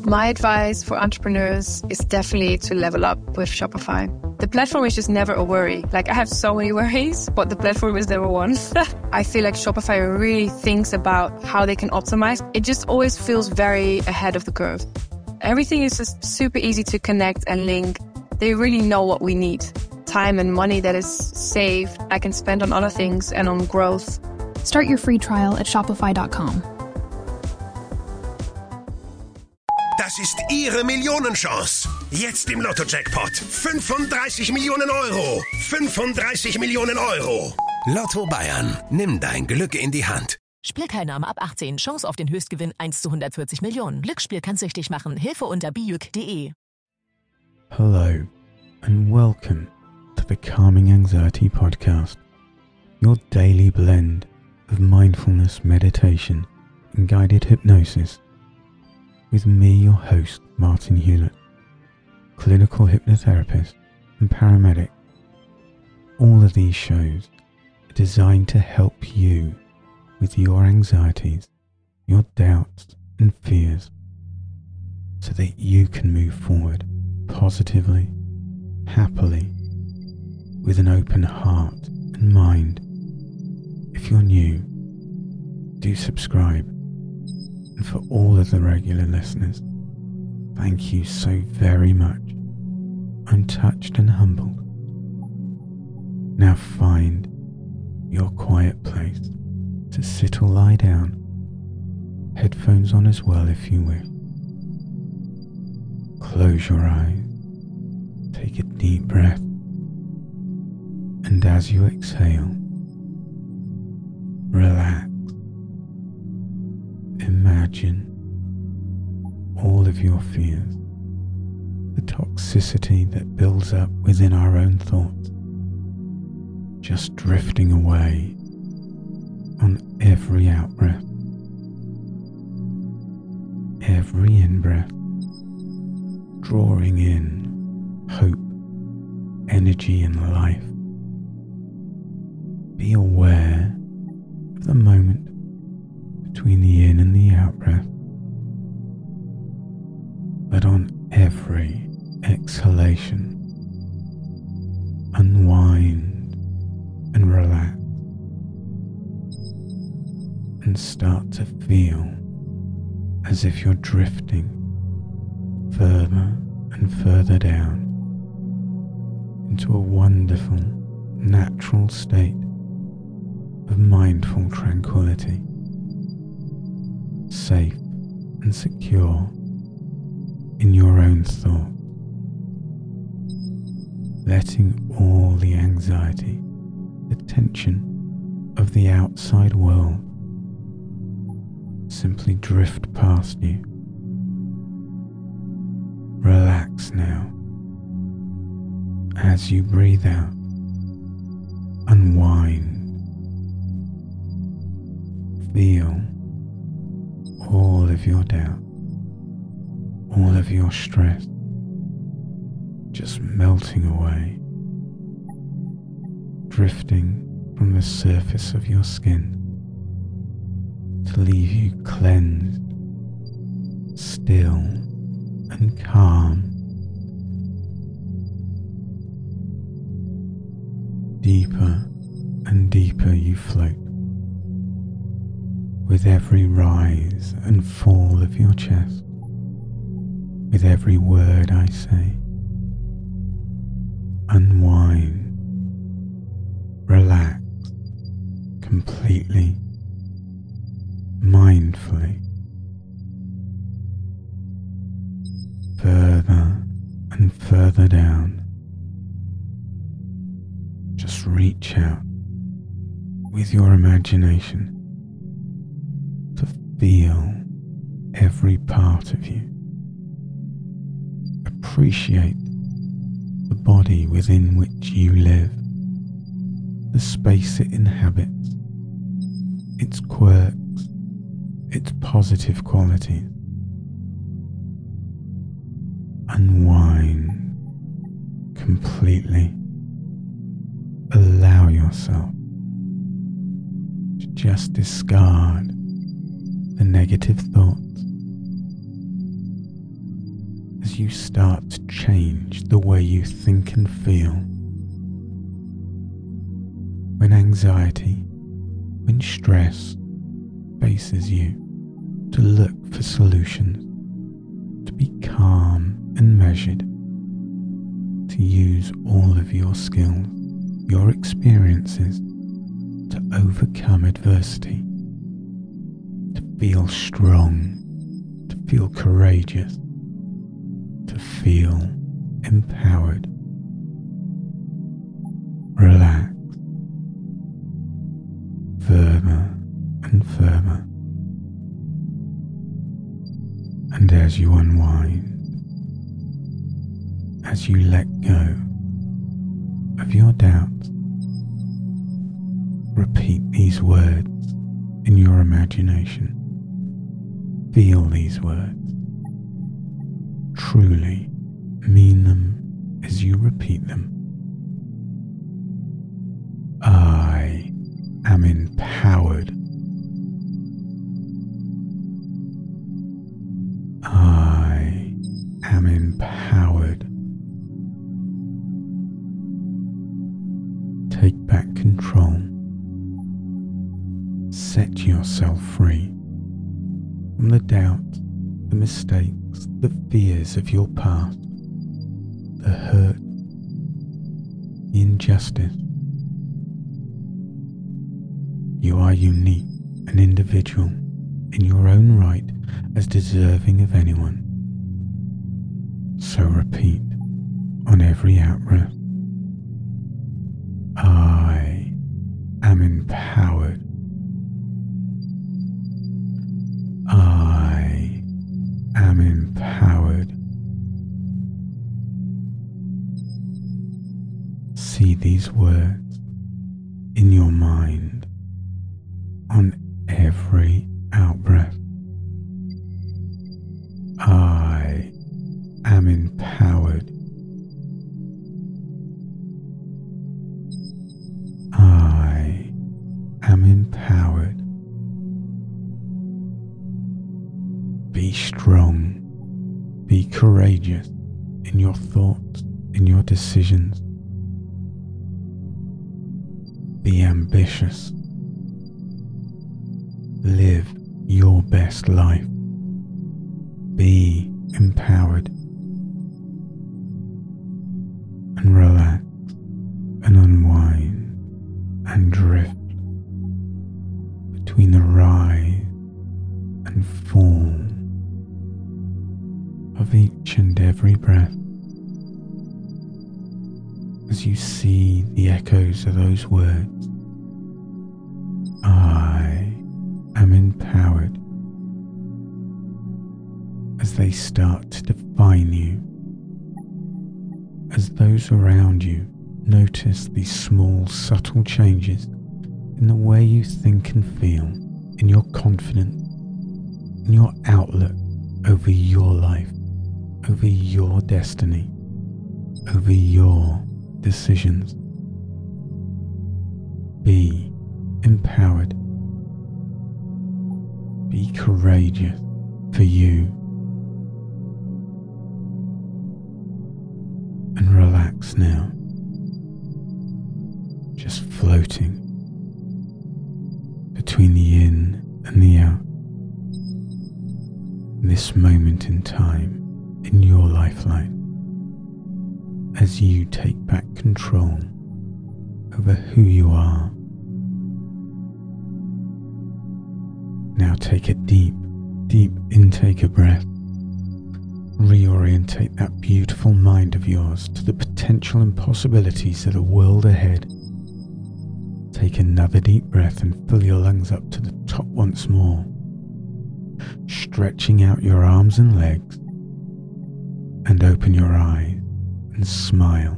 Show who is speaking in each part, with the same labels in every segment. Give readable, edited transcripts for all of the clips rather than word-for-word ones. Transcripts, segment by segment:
Speaker 1: My advice for entrepreneurs is definitely to level up with Shopify. The platform is just never a worry. Like, I have so many worries, but the platform is never one. I feel like Shopify really thinks about how they can optimize. It just always feels very ahead of the curve. Everything is just super easy to connect and link. They really know what we need. Time and money that is saved, I can spend on other things and on growth.
Speaker 2: Start your free trial at shopify.com.
Speaker 3: Das ist Ihre Millionenchance. Jetzt im Lotto-Jackpot. 35 Millionen Euro. 35 Millionen Euro. Lotto Bayern. Nimm dein Glück in die Hand.
Speaker 4: Spielteilnahme ab 18. Chance auf den Höchstgewinn 1 zu 140 Millionen. Glücksspiel kann süchtig machen. Hilfe unter biuk.de.
Speaker 5: Hello and welcome to the Calming Anxiety Podcast. Your daily blend of mindfulness, meditation and guided hypnosis. With me, your host, Martin Hewlett, clinical hypnotherapist and paramedic. All of these shows are designed to help you with your anxieties, your doubts and fears, so that you can move forward positively, happily, with an open heart and mind. If you're new, do subscribe. And for all of the regular listeners, thank you so very much. I'm touched and humbled. Now find your quiet place to sit or lie down, headphones on as well if you wish. Close your eyes, take a deep breath, and as you exhale, relax. Imagine all of your fears, the toxicity that builds up within our own thoughts, just drifting away on every out-breath. Every in-breath, drawing in hope, energy and life. Be aware of the moment between the in and the out breath, but on every exhalation, unwind and relax, and start to feel as if you're drifting further and further down into a wonderful, natural state of mindful tranquility. Safe and secure in your own thought, letting all the anxiety, the tension of the outside world simply drift past you. Relax now. As you breathe out, unwind. Feel all of your doubt, all of your stress, just melting away, drifting from the surface of your skin to leave you cleansed, still and calm. Deeper and deeper you float, with every rise and fall of your chest, with every word I say. Unwind, relax completely, mindfully. Further and further down. Just reach out with your imagination to feel every part of you. Appreciate the body within which you live, the space it inhabits, its quirks, its positive qualities. Unwind completely. Allow yourself to just discard the negative thoughts as you start to change the way you think and feel. When anxiety, when stress faces you, to look for solutions, to be calm and measured, to use all of your skills, your experiences, to overcome adversity, to feel strong, to feel courageous, to feel empowered. Relax further and further, and as you unwind, as you let go of your doubts, repeat these words in your imagination. Feel these words. Truly mean them as you repeat them. I am empowered. I am empowered. Take back control. Set yourself free from the doubts, the mistakes, the fears of your past, the hurt, the injustice. You are unique and individual in your own right, as deserving of anyone. So repeat on every out-breath. I am empowered. I am empowered. See these words in your mind on every out-breath. I am empowered. I am empowered. Be strong. Be courageous in your thoughts, in your decisions. Be ambitious. Live your best life. Be empowered. And relax and unwind and drift between the rise and fall of each and every breath, as you see the echoes of those words. I am empowered, as they start to define you, as those around you notice these small, subtle changes in the way you think and feel, in your confidence, in your outlook over your life, over your destiny, over your decisions. Be empowered. Be courageous for you. And relax now, just floating between the in and the out. This moment in time in your lifeline, as you take back control over who you are. Now take a deep, deep intake of breath. Reorientate that beautiful mind of yours to the potential and possibilities of the world ahead. Take another deep breath and fill your lungs up to the top once more, stretching out your arms and legs, and open your eyes and smile.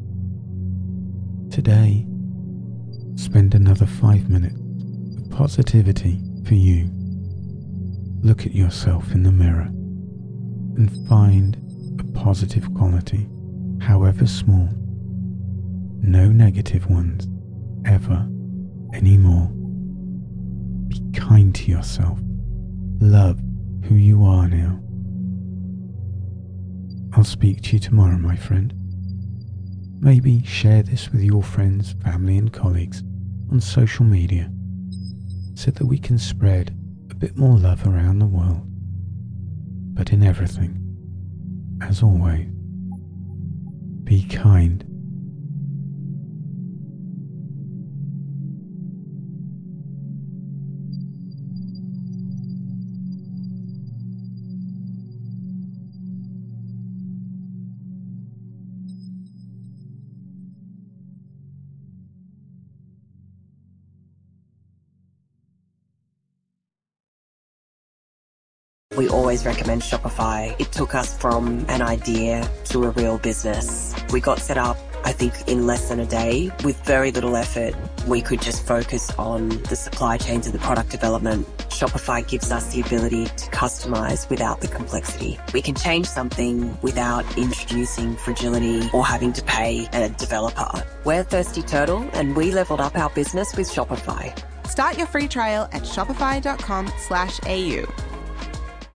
Speaker 5: Today, spend another 5 minutes of positivity for you. Look at yourself in the mirror and find a positive quality, however small. No negative ones, ever, anymore. Be kind to yourself. Love who you are now. I'll speak to you tomorrow, my friend. Maybe share this with your friends, family and colleagues on social media so that we can spread a bit more love around the world. But in everything, as always, be kind.
Speaker 6: We always recommend Shopify. It took us from an idea to a real business. We got set up, I think, in less than a day. With very little effort, we could just focus on the supply chains and the product development. Shopify gives us the ability to customize without the complexity. We can change something without introducing fragility or having to pay a developer. We're Thirsty Turtle, and we leveled up our business with Shopify.
Speaker 7: Start your free trial at shopify.com/AU.